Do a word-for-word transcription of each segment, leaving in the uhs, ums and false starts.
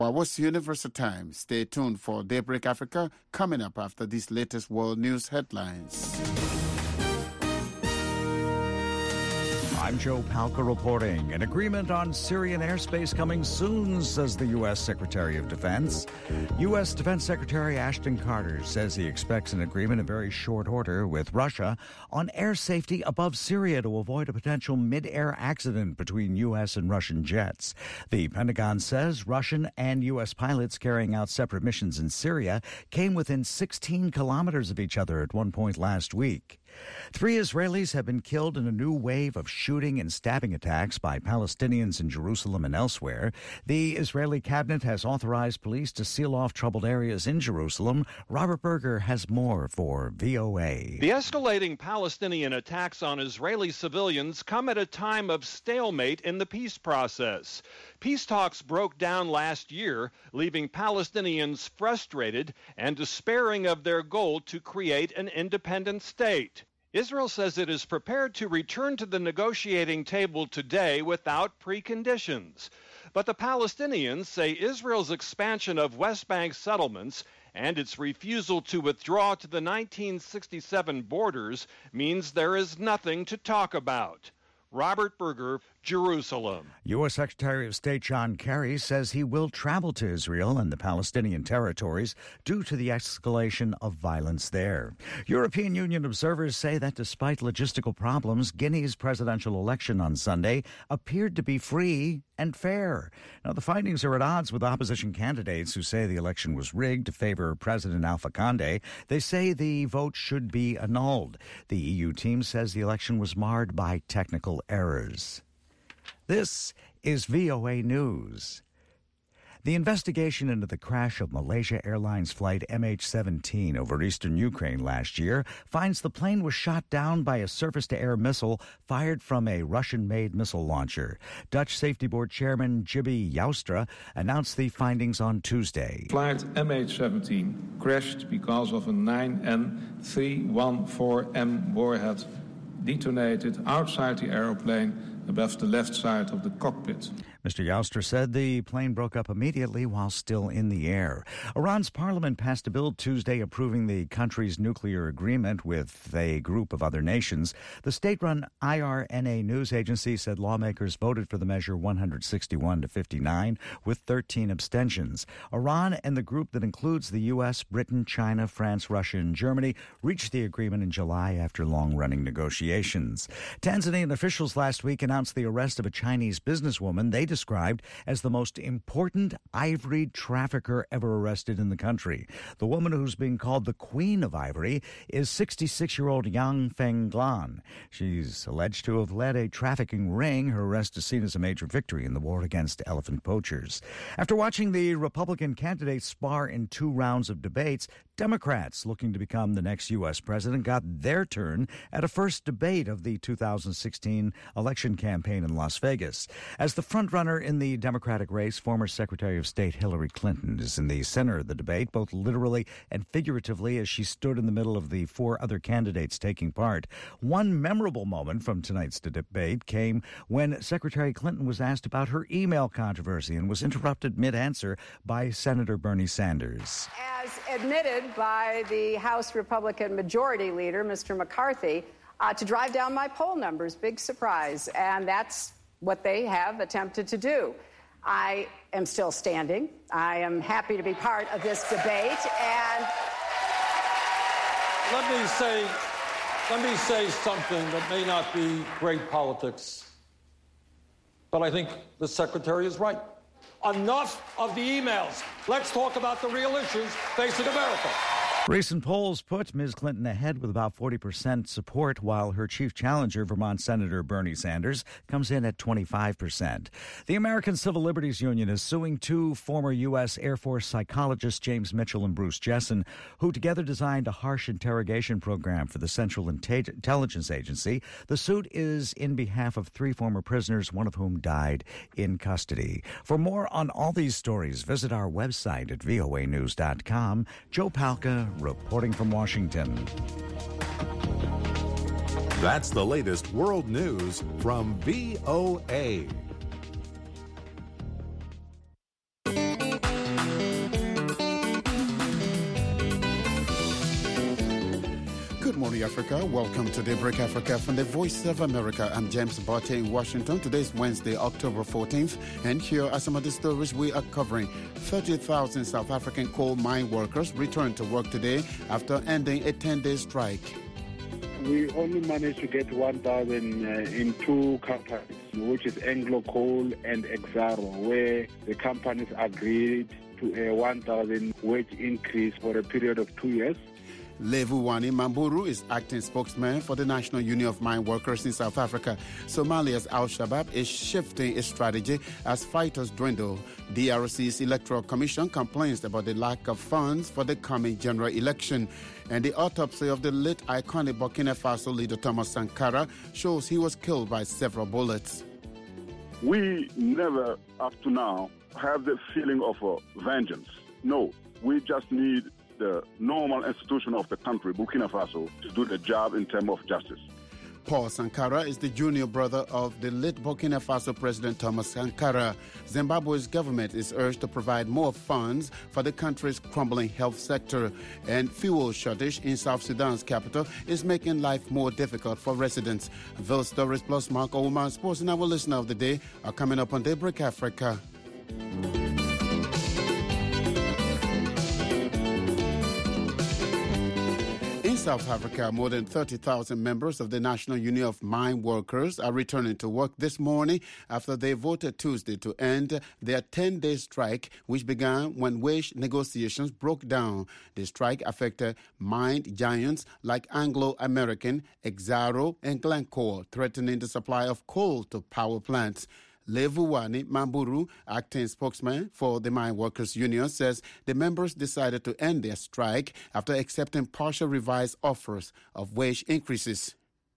Well, what's Universal Time? Stay tuned for Daybreak Africa coming up after these latest world news headlines. I'm Joe Palca reporting. An agreement on Syrian airspace coming soon, says the U S. Secretary of Defense. U S. Defense Secretary Ashton Carter says he expects an agreement in very short order with Russia on air safety above Syria to avoid a potential mid-air accident between U S and Russian jets. The Pentagon says Russian and U S pilots carrying out separate missions in Syria came within sixteen kilometers of each other at one point last week. Three Israelis have been killed in a new wave of shooting and stabbing attacks by Palestinians in Jerusalem and elsewhere. The Israeli cabinet has authorized police to seal off troubled areas in Jerusalem. Robert Berger has more for V O A. The escalating Palestinian attacks on Israeli civilians come at a time of stalemate in the peace process. Peace talks broke down last year, leaving Palestinians frustrated and despairing of their goal to create an independent state. Israel says it is prepared to return to the negotiating table today without preconditions. But the Palestinians say Israel's expansion of West Bank settlements and its refusal to withdraw to the nineteen sixty-seven borders means there is nothing to talk about. Robert Berger, Jerusalem. U S. Secretary of State John Kerry says he will travel to Israel and the Palestinian territories due to the escalation of violence there. European Union observers say that despite logistical problems, Guinea's presidential election on Sunday appeared to be free and fair. Now, the findings are at odds with opposition candidates who say the election was rigged to favor President Alpha Conde. They say the vote should be annulled. The E U team says the election was marred by technical errors. This is V O A News. The investigation into the crash of Malaysia Airlines flight M H seventeen over eastern Ukraine last year finds the plane was shot down by a surface-to-air missile fired from a Russian-made missile launcher. Dutch Safety Board Chairman Jibbe Joustra announced the findings on Tuesday. Flight M H seventeen crashed because of a nine N three one four M warhead detonated outside the aeroplane above the left side of the cockpit. Mister Joustra said the plane broke up immediately while still in the air. Iran's parliament passed a bill Tuesday approving the country's nuclear agreement with a group of other nations. The state-run I R N A news agency said lawmakers voted for the measure one hundred sixty-one to fifty-nine with thirteen abstentions. Iran and the group that includes the U S, Britain, China, France, Russia, and Germany reached the agreement in July after long-running negotiations. Tanzanian officials last week announced the arrest of a Chinese businesswoman they described as the most important ivory trafficker ever arrested in the country. The woman who's being called the Queen of Ivory is sixty-six-year-old Yang Fenglan. She's alleged to have led a trafficking ring. Her arrest is seen as a major victory in the war against elephant poachers. After watching the Republican candidates spar in two rounds of debates, Democrats looking to become the next U S president got their turn at a first debate of the two thousand sixteen election campaign in Las Vegas. As the frontrunner in the Democratic race, former Secretary of State Hillary Clinton is in the center of the debate, both literally and figuratively, as she stood in the middle of the four other candidates taking part. One memorable moment from tonight's debate came when Secretary Clinton was asked about her email controversy and was interrupted mid-answer by Senator Bernie Sanders. As admitted by the House Republican Majority Leader, Mister McCarthy, uh, to drive down my poll numbers. Big surprise. And that's what they have attempted to do. I am still standing. I am happy to be part of this debate. And let me say, let me say something that may not be great politics, but I think the Secretary is right. Enough of the emails. Let's talk about the real issues facing America. Recent polls put Miz Clinton ahead with about forty percent support, while her chief challenger, Vermont Senator Bernie Sanders, comes in at twenty-five percent. The American Civil Liberties Union is suing two former U S. Air Force psychologists, James Mitchell and Bruce Jessen, who together designed a harsh interrogation program for the Central Intelligence Agency. The suit is in behalf of three former prisoners, one of whom died in custody. For more on all these stories, visit our website at V O A news dot com. Joe Palca reporting from Washington. That's the latest world news from V O A. Day, Africa. Welcome to Daybreak Africa from the Voice of America. I'm James Botte in Washington. Today is Wednesday, October fourteenth, and here are some of the stories we are covering. thirty thousand South African coal mine workers returned to work today after ending a ten-day strike. We only managed to get one thousand uh, in two companies, which is Anglo Coal and Exxaro, where the companies agreed to a one thousand wage increase for a period of two years. Levuwani Mamburu is acting spokesman for the National Union of Mine Workers in South Africa. Somalia's Al-Shabaab is shifting its strategy as fighters dwindle. D R C's Electoral Commission complains about the lack of funds for the coming general election. And the autopsy of the late iconic Burkina Faso leader Thomas Sankara shows he was killed by several bullets. We never, up to now, have the feeling of uh, vengeance. No, we just need the normal institution of the country, Burkina Faso, to do the job in terms of justice. Paul Sankara is the junior brother of the late Burkina Faso President Thomas Sankara. Zimbabwe's government is urged to provide more funds for the country's crumbling health sector. And fuel shortage in South Sudan's capital is making life more difficult for residents. Those stories plus Mark Oman, Sports and our listener of the day are coming up on Daybreak Africa. In South Africa, more than thirty thousand members of the National Union of Mine Workers are returning to work this morning after they voted Tuesday to end their ten-day strike, which began when wage negotiations broke down. The strike affected mine giants like Anglo American, Exxaro, and Glencore, threatening the supply of coal to power plants. Levuwani Mamburu, acting spokesman for the Mine Workers Union, says the members decided to end their strike after accepting partial revised offers of wage increases.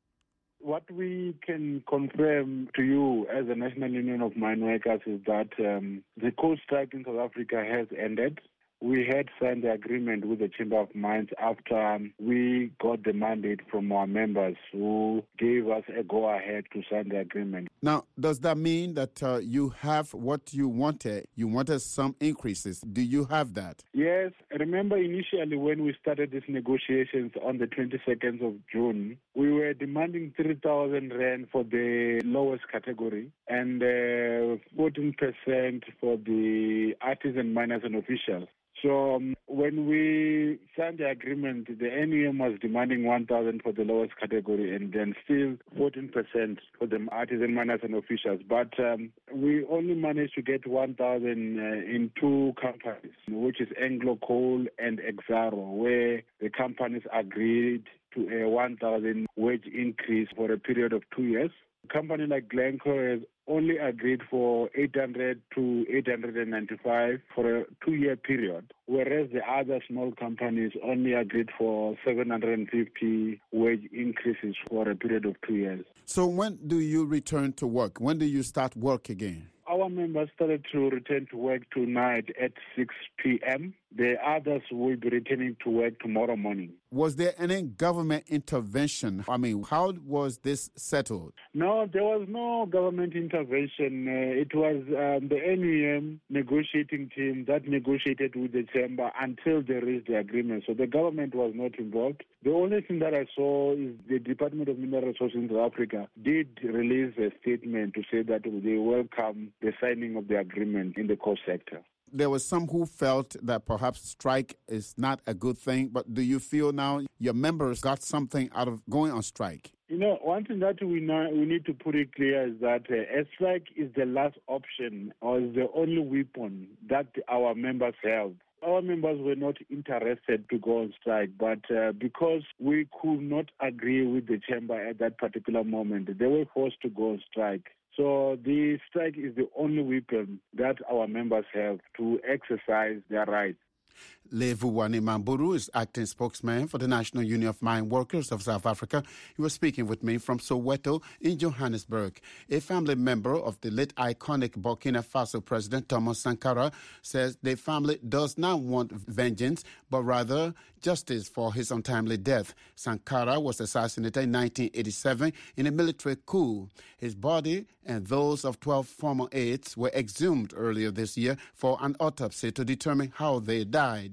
What we can confirm to you as the National Union of Mine Workers is that um, the coal strike in South Africa has ended. We had signed the agreement with the Chamber of Mines after um, we got the mandate from our members who gave us a go-ahead to sign the agreement. Now, does that mean that uh, you have what you wanted? You wanted some increases. Do you have that? Yes. Remember initially when we started these negotiations on the twenty-second of June, we were demanding three thousand rand for the lowest category and uh, fourteen percent for the artisan miners and officials. So um, when we signed the agreement, the N U M was demanding one thousand for the lowest category and then still fourteen percent for the artisan miners and officials. But um, we only managed to get one thousand uh, in two companies, which is Anglo Coal and Exxaro, where the companies agreed to a one thousand wage increase for a period of two years. A company like Glencore has only agreed for eight hundred to eight hundred ninety-five for a two-year period, whereas the other small companies only agreed for seven hundred fifty wage increases for a period of two years. So when do you return to work? When do you start work again? Our members started to return to work tonight at six p.m. The others will be returning to work tomorrow morning. Was there any government intervention? I mean, how was this settled? No, there was no government intervention. Uh, it was um, the N U M negotiating team that negotiated with the chamber until they reached the agreement. So the government was not involved. The only thing that I saw is the Department of Mineral Resources in South Africa did release a statement to say that they welcome the signing of the agreement in the coal sector. There were some who felt that perhaps strike is not a good thing, but do you feel now your members got something out of going on strike? You know, one thing that we know, we need to put it clear is that uh, a strike is the last option or is the only weapon that our members have. Our members were not interested to go on strike, but uh, because we could not agree with the chamber at that particular moment, they were forced to go on strike. So the strike is the only weapon that our members have to exercise their rights. Levuwani Mamburu is acting spokesman for the National Union of Mine Workers of South Africa. He was speaking with me from Soweto in Johannesburg. A family member of the late iconic Burkina Faso President Thomas Sankara says the family does not want vengeance, but rather justice for his untimely death. Sankara was assassinated in nineteen eighty-seven in a military coup. His body and those of twelve former aides were exhumed earlier this year for an autopsy to determine how they died.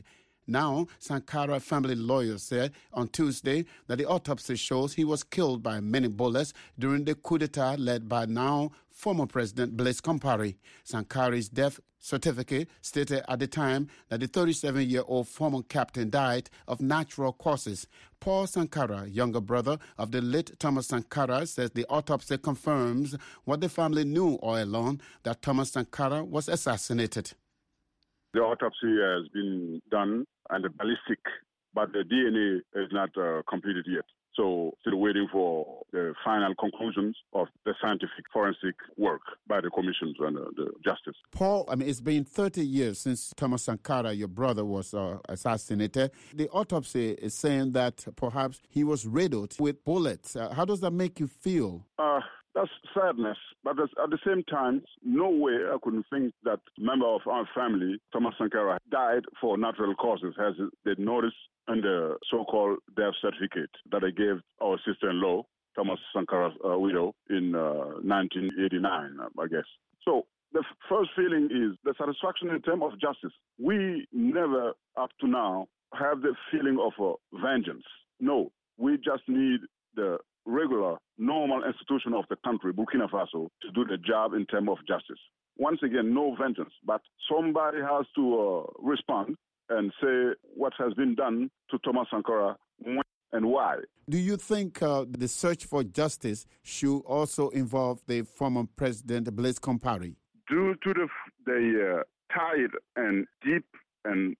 Now, Sankara family lawyers said on Tuesday that the autopsy shows he was killed by many bullets during the coup d'etat led by now former President Blaise Compaoré. Sankara's death certificate stated at the time that the thirty-seven-year-old former captain died of natural causes. Paul Sankara, younger brother of the late Thomas Sankara, says the autopsy confirms what the family knew all along, that Thomas Sankara was assassinated. The autopsy has been done and the ballistic, but the D N A is not uh, completed yet. So still waiting for the final conclusions of the scientific forensic work by the commissions and uh, the justice. Paul, I mean, it's been thirty years since Thomas Sankara, your brother, was uh, assassinated. The autopsy is saying that perhaps he was riddled with bullets. Uh, how does that make you feel? Uh, that's sadness, but at the same time, no way I couldn't think that a member of our family, Thomas Sankara, died for natural causes, as they noticed in the so-called death certificate that I gave our sister-in-law, Thomas Sankara's uh, widow, in uh, nineteen eighty-nine, I guess. So the f- first feeling is the satisfaction in terms of justice. We never, up to now, have the feeling of uh, vengeance. No, we just need the regular, normal institution of the country, Burkina Faso, to do the job in terms of justice. Once again, no vengeance, but somebody has to uh, respond and say what has been done to Thomas Sankara, when and why. Do you think uh, the search for justice should also involve the former president, Blaise Compaoré? Due to the, the uh, tight and deep and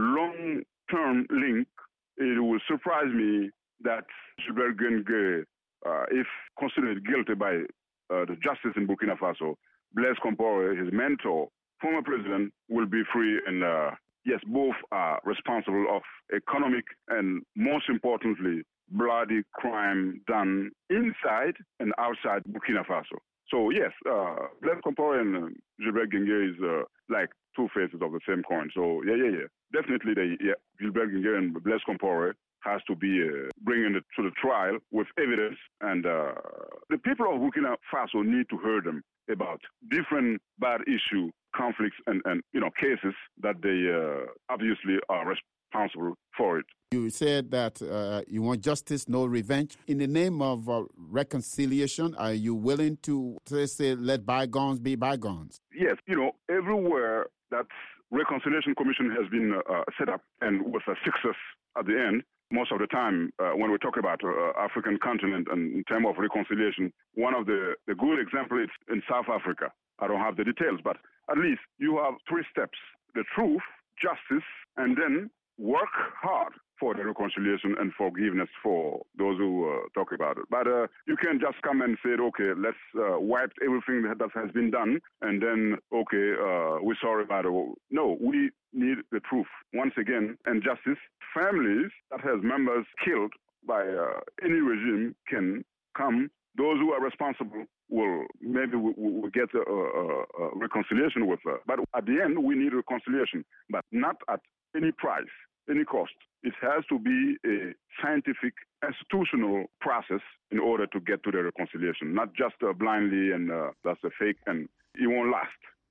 long-term link, it will surprise me that Gilbert Gengé, uh, if considered guilty by uh, the justice in Burkina Faso, Blaise Compaoré, his mentor, former president, will be free. And uh, yes, both are responsible of economic and, most importantly, bloody crime done inside and outside Burkina Faso. So yes, uh, Blaise Compaoré and uh, Gilbert Gengé is uh, like two faces of the same coin. So yeah, yeah, yeah. Definitely, they, yeah, Gilbert Gengé and Blaise Compaoré has to be uh, bringing it to the trial with evidence. And uh, the people of Burkina Faso need to hear them about different bad issue, conflicts, and, and you know cases that they uh, obviously are responsible for it. You said that uh, you want justice, no revenge. In the name of uh, reconciliation, are you willing to, to say, let bygones be bygones? Yes, you know, everywhere that Reconciliation Commission has been uh, set up and with a success at the end, most of the time, uh, when we talk about uh, African continent and in terms of reconciliation, one of the, the good examples is in South Africa. I don't have the details, but at least you have three steps: the truth, justice, and then work hard for the reconciliation and forgiveness for those who uh, talk about it. But uh, you can't just come and say, okay, let's uh, wipe everything that, that has been done, and then, okay, uh, we're sorry about it. No, we need the truth. Once again, and justice. Families that has members killed by uh, any regime can come. Those who are responsible will maybe will, will get a, a, a reconciliation with her. But at the end, we need reconciliation, but not at any price, any cost. It has to be a scientific, institutional process in order to get to the reconciliation, not just uh, blindly and uh, that's a fake and it won't last.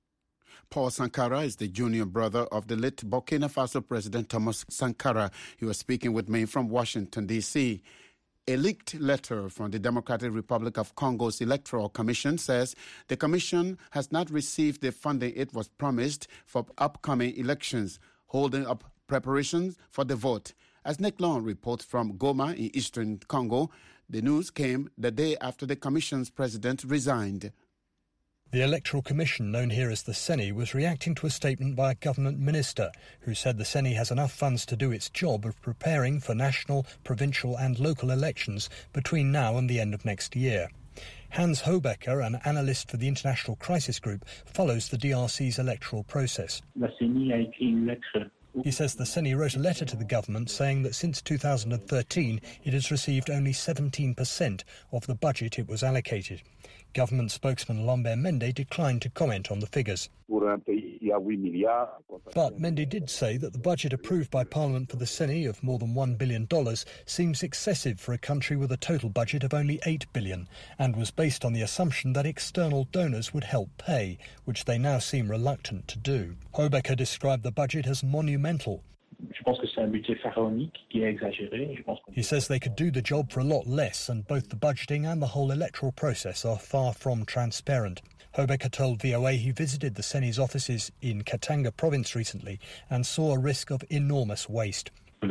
Paul Sankara is the junior brother of the late Burkina Faso President Thomas Sankara. He was speaking with me from Washington, D C A leaked letter from the Democratic Republic of Congo's Electoral Commission says the commission has not received the funding it was promised for upcoming elections, holding up preparations for the vote. As Nick Long reports from Goma in eastern Congo, the news came the day after the commission's president resigned. The Electoral Commission, known here as the CENI, was reacting to a statement by a government minister who said the CENI has enough funds to do its job of preparing for national, provincial and local elections between now and the end of next year. Hans Hobecker, an analyst for the International Crisis Group, follows the D R C's electoral process. He says the CENI wrote a letter to the government saying that since two thousand thirteen it has received only seventeen percent of the budget it was allocated. Government spokesman Lambert Mende declined to comment on the figures. But Mende did say that the budget approved by Parliament for the CENI of more than one billion dollars seems excessive for a country with a total budget of only eight billion dollars and was based on the assumption that external donors would help pay, which they now seem reluctant to do. Hobecker described the budget as monumental. He says they could do the job for a lot less, and both the budgeting and the whole electoral process are far from transparent. Hobecker told V O A he visited the Sene's offices in Katanga province recently and saw a risk of enormous waste.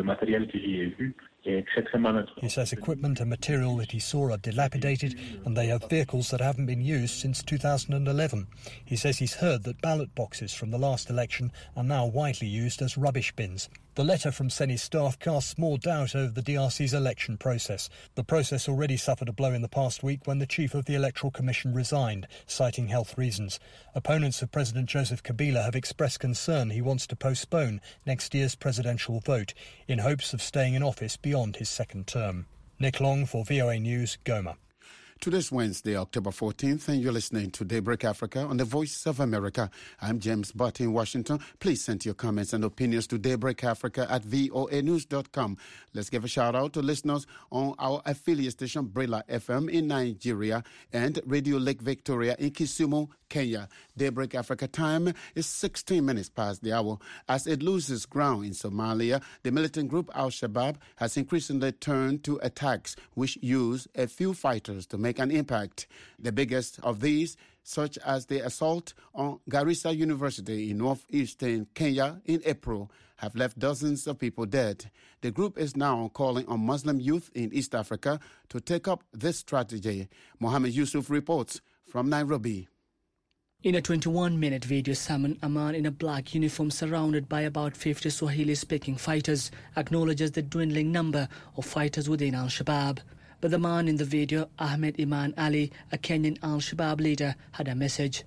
He says equipment and material that he saw are dilapidated and they have vehicles that haven't been used since two thousand eleven. He says he's heard that ballot boxes from the last election are now widely used as rubbish bins. The letter from Sene's staff casts more doubt over the D R C's election process. The process already suffered a blow in the past week when the chief of the Electoral Commission resigned, citing health reasons. Opponents of President Joseph Kabila have expressed concern he wants to postpone next year's presidential vote in hopes of staying in office beyond his second term. Nick Long for V O A News, Goma. Today's Wednesday, October fourteenth, and you're listening to Daybreak Africa on the Voice of America. I'm James Butt in Washington. Please send your comments and opinions to Daybreak Africa at voa news dot com. Let's give a shout out to listeners on our affiliate station, Brila F M in Nigeria and Radio Lake Victoria in Kisumu, Kenya. Daybreak Africa time is sixteen minutes past the hour. As it loses ground in Somalia, the militant group Al-Shabaab has increasingly turned to attacks which use a few fighters to make an impact. The biggest of these, such as the assault on Garissa University in northeastern Kenya in April, have left dozens of people dead. The group is now calling on Muslim youth in East Africa to take up this strategy. Mohammed Yusuf reports from Nairobi. In a twenty-one minute video, Salman, a man in a black uniform surrounded by about fifty Swahili-speaking fighters, acknowledges the dwindling number of fighters within Al-Shabaab. But the man in the video, Ahmed Iman Ali, a Kenyan Al-Shabaab leader, had a message.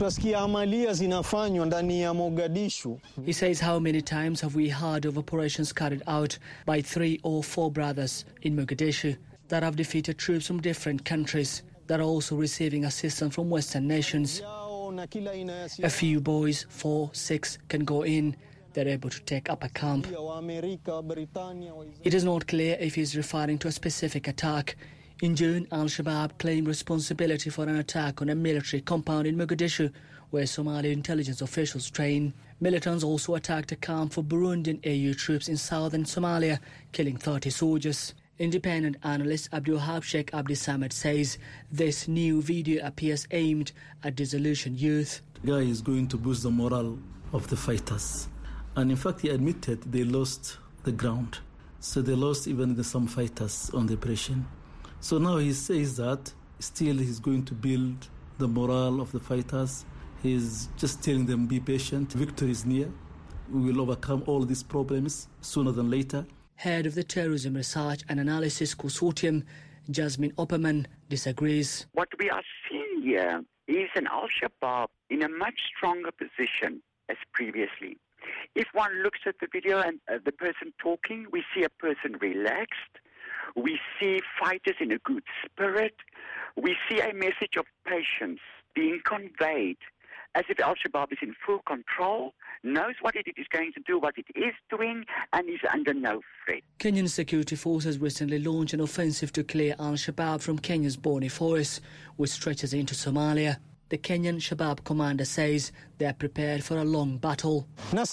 He says, how many times have we heard of operations carried out by three or four brothers in Mogadishu that have defeated troops from different countries that are also receiving assistance from Western nations. A few boys, four, six, can go in. They're able to take up a camp. It is not clear if he's referring to a specific attack. In June, Al-Shabaab claimed responsibility for an attack on a military compound in Mogadishu, where Somali intelligence officials train. Militants also attacked a camp for Burundian A U troops in southern Somalia, killing thirty soldiers. Independent analyst Abdulwahab Sheikh Abdi Samad says this new video appears aimed at disillusioned youth. The guy is going to boost the morale of the fighters. And in fact, he admitted they lost the ground. So they lost even the, some fighters on the operation. So now he says that still he's going to build the morale of the fighters. He's just telling them, be patient. Victory is near. We will overcome all these problems sooner than later. Head of the Terrorism Research and Analysis Consortium, Jasmine Opperman, disagrees. What we are seeing here is an Al-Shabaab in a much stronger position as previously. If one looks at the video and uh, the person talking, we see a person relaxed. We see fighters in a good spirit. We see a message of patience being conveyed as if Al-Shabaab is in full control, knows what it is going to do, what it is doing, and is under no threat. Kenyan security forces recently launched an offensive to clear Al-Shabaab from Kenya's Boni forest, which stretches into Somalia. The Kenyan Shabaab commander says they are prepared for a long battle.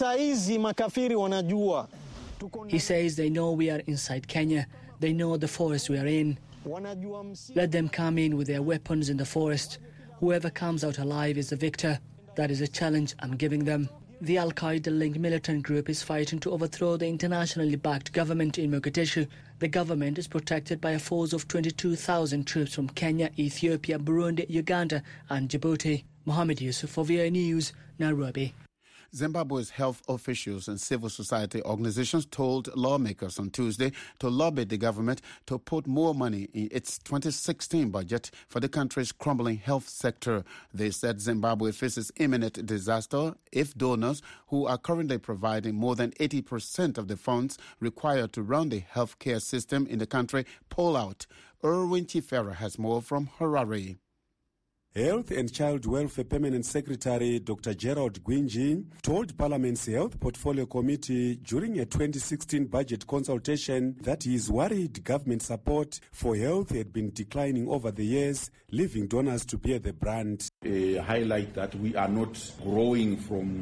He says they know we are inside Kenya. They know the forest we are in. Let them come in with their weapons in the forest. Whoever comes out alive is the victor. That is a challenge I'm giving them. The Al-Qaeda-linked militant group is fighting to overthrow the internationally backed government in Mogadishu. The government is protected by a force of twenty-two thousand troops from Kenya, Ethiopia, Burundi, Uganda and Djibouti. Mohammed Yusuf for V O A News, Nairobi. Zimbabwe's health officials and civil society organizations told lawmakers on Tuesday to lobby the government to put more money in its twenty sixteen budget for the country's crumbling health sector. They said Zimbabwe faces imminent disaster if donors who are currently providing more than eighty percent of the funds required to run the healthcare system in the country pull out. Erwin Chifera has more from Harare. Health and Child Welfare Permanent Secretary Doctor Gerald Gwinji told Parliament's Health Portfolio Committee during a twenty sixteen budget consultation that he is worried government support for health had been declining over the years, leaving donors to bear the brunt. Uh, highlight that we are not growing from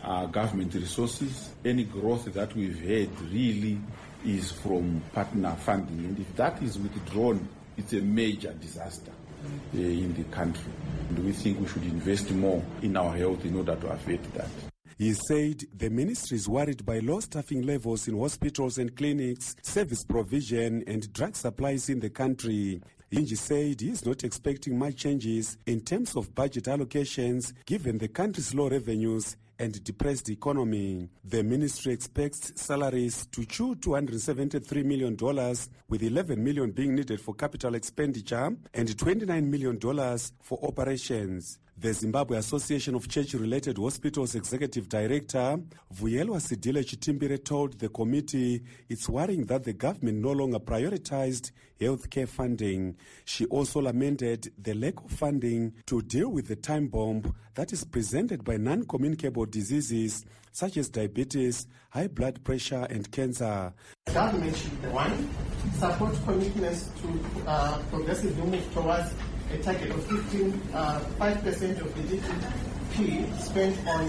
uh, government resources. Any growth that we've had really is from partner funding. And if that is withdrawn, it's a major disaster uh, in the country. And we think we should invest more in our health in order to avert that. He said the ministry is worried by low staffing levels in hospitals and clinics, service provision and drug supplies in the country. Inji said he is not expecting much changes in terms of budget allocations given the country's low revenues and depressed economy. The ministry expects salaries to chew two hundred seventy-three million dollars, with eleven million dollars being needed for capital expenditure and twenty-nine million dollars for operations. The Zimbabwe Association of Church-Related Hospitals Executive Director, Vuyelwa Sidile Chitimbire, told the committee it's worrying that the government no longer prioritized healthcare funding. She also lamented the lack of funding to deal with the time bomb that is presented by non-communicable diseases such as diabetes, high blood pressure and cancer. The government should, one, support commitments to uh, progressively move towards a target of fifteen, uh, five percent of the G D P spent on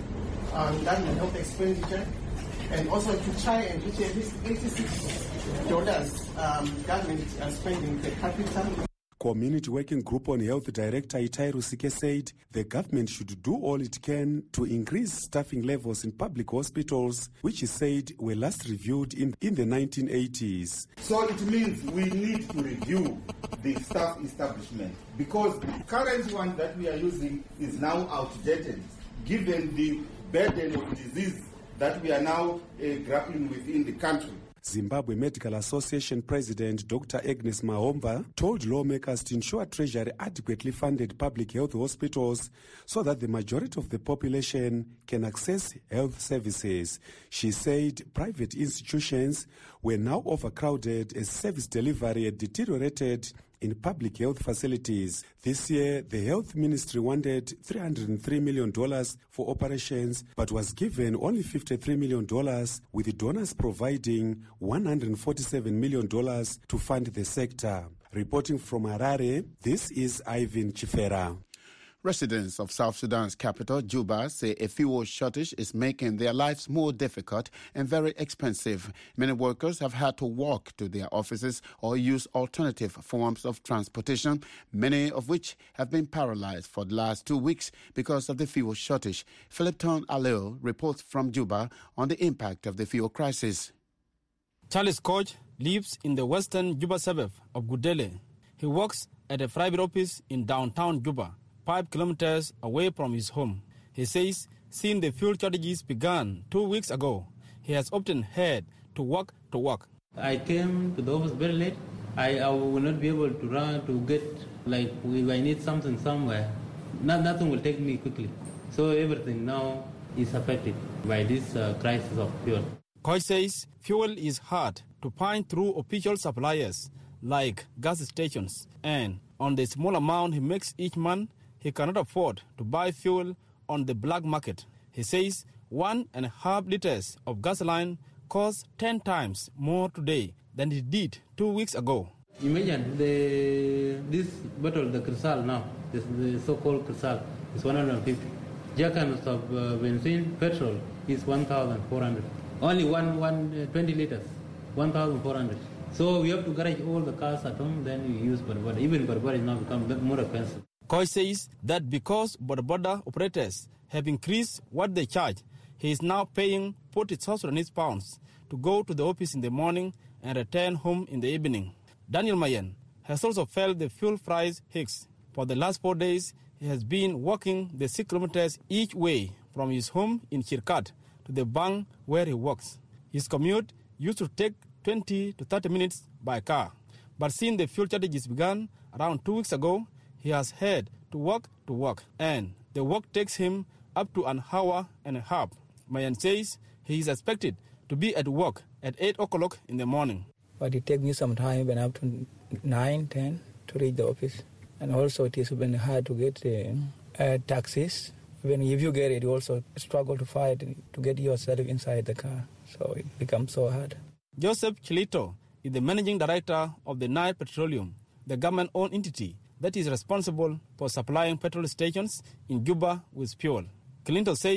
um, government health expenditure, and also to try and reach at least eighty-six dollars um, government uh, spending per capita. Community Working Group on Health Director Itai Rusike said the government should do all it can to increase staffing levels in public hospitals, which he said were last reviewed in, in the nineteen eighties. So it means we need to review the staff establishment because the current one that we are using is now outdated given the burden of disease that we are now uh, grappling with in the country. Zimbabwe Medical Association President Doctor Agnes Mahomba told lawmakers to ensure Treasury adequately funded public health hospitals so that the majority of the population can access health services. She said private institutions were now overcrowded as service delivery had deteriorated in public health facilities. This year, the health ministry wanted three hundred three million dollars for operations, but was given only fifty-three million dollars, with the donors providing one hundred forty-seven million dollars to fund the sector. Reporting from Harare, this is Ivan Chifera. Residents of South Sudan's capital, Juba, say a fuel shortage is making their lives more difficult and very expensive. Many workers have had to walk to their offices or use alternative forms of transportation, many of which have been paralyzed for the last two weeks because of the fuel shortage. Philipton Aleo reports from Juba on the impact of the fuel crisis. Charles Koch lives in the western Juba suburb of Gudele. He works at a private office in downtown Juba, five kilometers away from his home. He says since the fuel shortages began two weeks ago, he has often had to walk to work. I came to the office very late. I, I will not be able to run to get, like, if I need something somewhere, not, nothing will take me quickly. So everything now is affected by this uh, crisis of fuel. Koch says fuel is hard to find through official suppliers like gas stations, and on the small amount he makes each month, he cannot afford to buy fuel on the black market. He says one and a half liters of gasoline costs ten times more today than it did two weeks ago. Imagine the this bottle, the Crisal now, this, the so-called Crisal, is one hundred fifty. Jerrycans of uh, benzene, petrol is one thousand four hundred. Only one, one, uh, twenty liters, one thousand four hundred. So we have to garage all the cars at home, then we use Barbada. Even Barbada is now become more expensive. Koch says that because border border operators have increased what they charge, he is now paying forty Sudanese pounds to go to the office in the morning and return home in the evening. Daniel Mayen has also felt the fuel price hikes. For the last four days, he has been walking the six kilometers each way from his home in Chirkat to the bank where he works. His commute used to take twenty to thirty minutes by car. But since the fuel shortages began around two weeks ago, he has had to walk to work, and the work takes him up to an hour and a half. Mayan says he is expected to be at work at eight o'clock in the morning. But it takes me some time, when up to nine, ten, to reach the office. And also it is been hard to get uh, uh, taxis. When if you get it, you also struggle to fight to get yourself inside the car. So it becomes so hard. Joseph Chilito is the managing director of the Nile Petroleum, the government-owned entity that is responsible for supplying petrol stations in Juba with fuel. Clinton says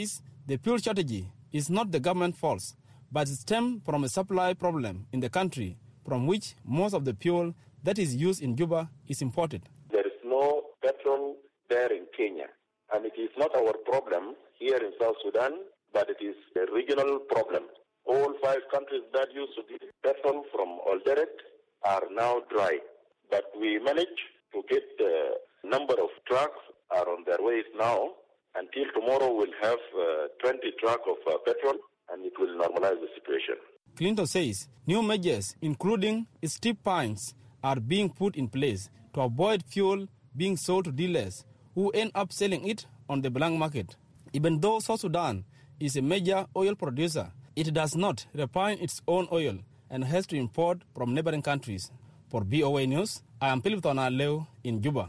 the fuel strategy is not the government fault, but it stems from a supply problem in the country from which most of the fuel that is used in Juba is imported. There is no petrol there in Kenya, and it is not our problem here in South Sudan, but it is a regional problem. All five countries that used to get petrol from Olderet are now dry, but we managed to get the number of trucks are on their ways now. Until tomorrow, we'll have uh, twenty trucks of uh, petrol, and it will normalize the situation. Clinton says new measures, including steep fines, are being put in place to avoid fuel being sold to dealers who end up selling it on the black market. Even though South Sudan is a major oil producer, it does not refine its own oil and has to import from neighboring countries. For B O A News, I am Philip Tonaleo in Juba.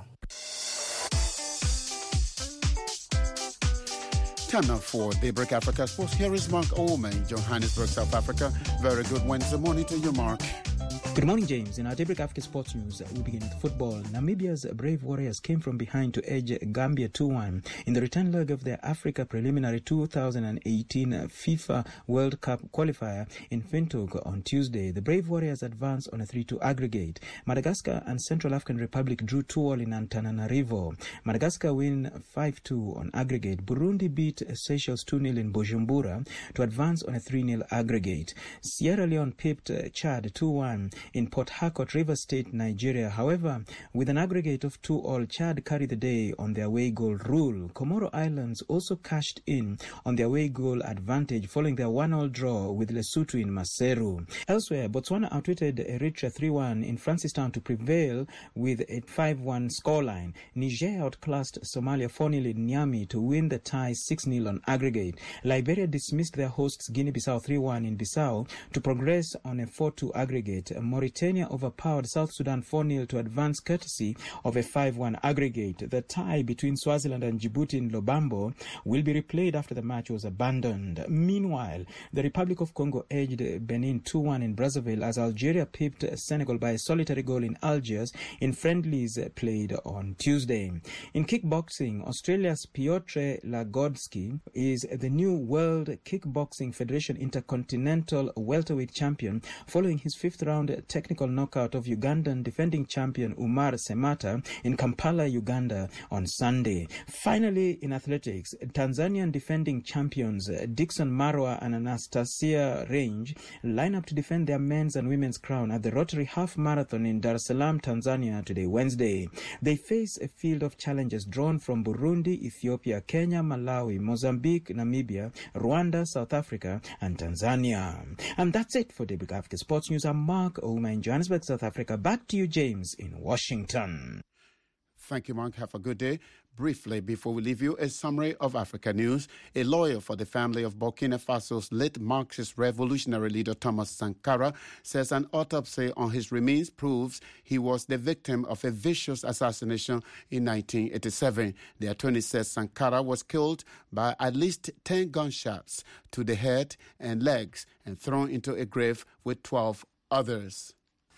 Time now for Daybreak Africa Sports. Here is Mark Oman, Johannesburg, South Africa. Very good Wednesday morning to you, Mark. Good morning, James. In our Daybreak Africa Sports News, we begin with football. Namibia's Brave Warriors came from behind to edge Gambia two one in the return leg of their Africa Preliminary two thousand eighteen FIFA World Cup qualifier in Windhoek on Tuesday. The Brave Warriors advanced on a three two aggregate. Madagascar and Central African Republic drew two all in Antananarivo. Madagascar win five two on aggregate. Burundi beat Seychelles two nil in Bujumbura to advance on a three nil aggregate. Sierra Leone pipped Chad two one in Port Harcourt, Rivers State, Nigeria. However, with an aggregate of two all, Chad carried the day on their away goal rule. Comoro Islands also cashed in on their away goal advantage following their one all draw with Lesotho in Maseru. Elsewhere, Botswana outwitted Eritrea three one in Francistown to prevail with a five one scoreline. Niger outclassed Somalia four nil in Niamey to win the tie six nil on aggregate. Liberia dismissed their hosts Guinea-Bissau three one in Bissau to progress on a four two aggregate. Mauritania overpowered South Sudan four nil to advance courtesy of a five one aggregate. The tie between Swaziland and Djibouti in Lobambo will be replayed after the match was abandoned. Meanwhile, the Republic of Congo edged Benin two one in Brazzaville as Algeria pipped Senegal by a solitary goal in Algiers in friendlies played on Tuesday. In kickboxing, Australia's Piotr Lagodsky is the new World Kickboxing Federation Intercontinental Welterweight Champion following his fifth round technical knockout of Ugandan defending champion Umar Semata in Kampala, Uganda on Sunday. Finally, in athletics, Tanzanian defending champions Dixon Marwa and Anastasia Range line up to defend their men's and women's crown at the Rotary Half Marathon in Dar es Salaam, Tanzania today, Wednesday. They face a field of challenges drawn from Burundi, Ethiopia, Kenya, Malawi, Mozambique, Namibia, Rwanda, South Africa, and Tanzania. And that's it for Daybreak Africa Sports News. I'm Mark Ouma in Johannesburg, South Africa. Back to you, James, in Washington. Thank you, Mark. Have a good day. Briefly, before we leave you, a summary of Africa news. A lawyer for the family of Burkina Faso's late Marxist revolutionary leader Thomas Sankara says an autopsy on his remains proves he was the victim of a vicious assassination in nineteen eighty-seven. The attorney says Sankara was killed by at least ten gunshots to the head and legs and thrown into a grave with twelve others.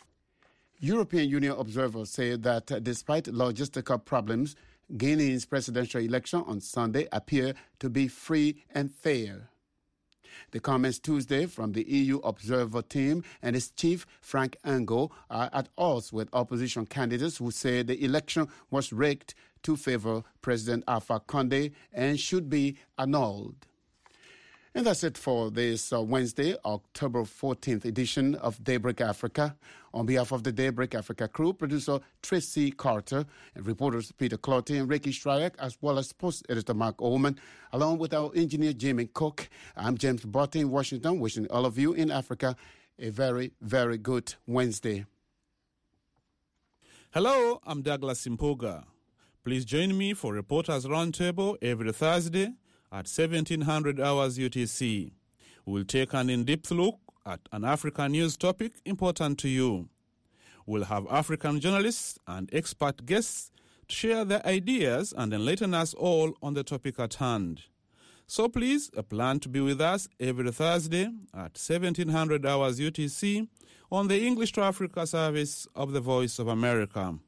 European Union observers say that uh, despite logistical problems, Guinea's presidential election on Sunday appear to be free and fair. The comments Tuesday from the E U observer team and its chief, Frank Ango, are at odds with opposition candidates who say the election was rigged to favor President Alpha Condé and should be annulled. And that's it for this uh, Wednesday, October fourteenth edition of Daybreak Africa. On behalf of the Daybreak Africa crew, producer Tracy Carter, and reporters Peter Clotty and Ricky Stryak, as well as sports editor Mark Ullman, along with our engineer Jamie Cook, I'm James Botte in Washington, wishing all of you in Africa a very, very good Wednesday. Hello, I'm Douglas Impoga. Please join me for Reporters Roundtable every Thursday at seventeen hundred hours U T C. We'll take an in-depth look at an African news topic important to you. We'll have African journalists and expert guests to share their ideas and enlighten us all on the topic at hand. So please, plan to be with us every Thursday at seventeen hundred hours U T C on the English to Africa service of the Voice of America.